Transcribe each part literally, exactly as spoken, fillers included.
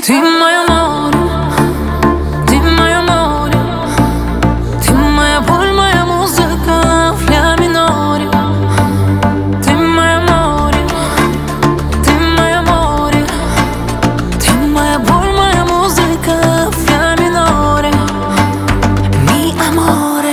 Ты мое море, ты мое море, ты моя боль, моя музыка в ля миноре. Ты мое море, ты мое море, ты моя боль, моя музыка в ля миноре. Mi amore.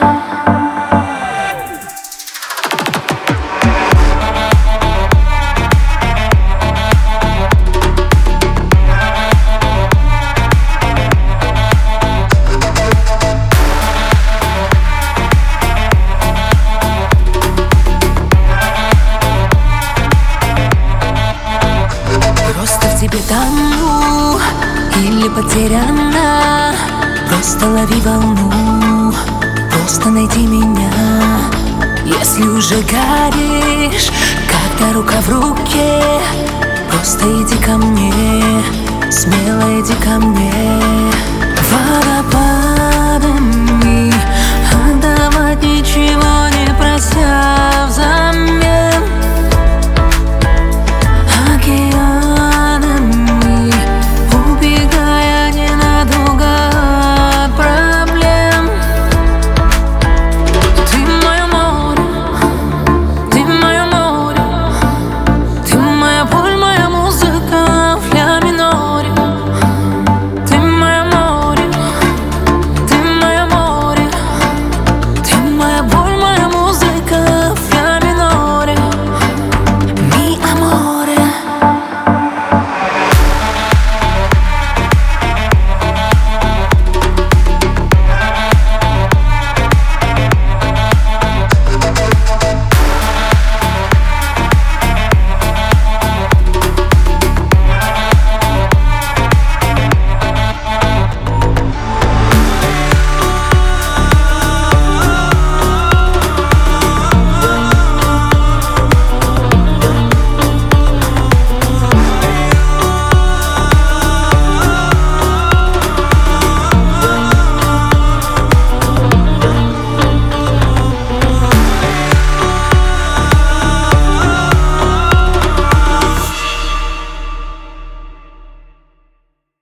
Просто в тебе тону или потеряна. Просто лови волну, просто найди меня. Если уже горишь, когда рука в руке, просто иди ко мне, смело иди ко мне.